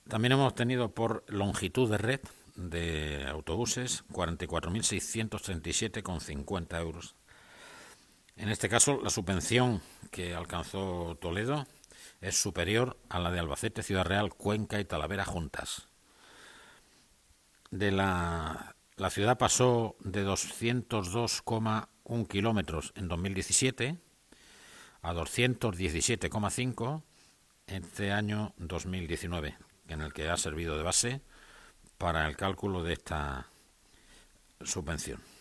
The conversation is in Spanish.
También hemos tenido por longitud de red de autobuses 44.637,50 euros. En este caso, la subvención que alcanzó Toledo es superior a la de Albacete, Ciudad Real, Cuenca y Talavera juntas. La ciudad pasó de 202,1 kilómetros en 2017 a 217,5 este año 2019, en el que ha servido de base para el cálculo de esta subvención.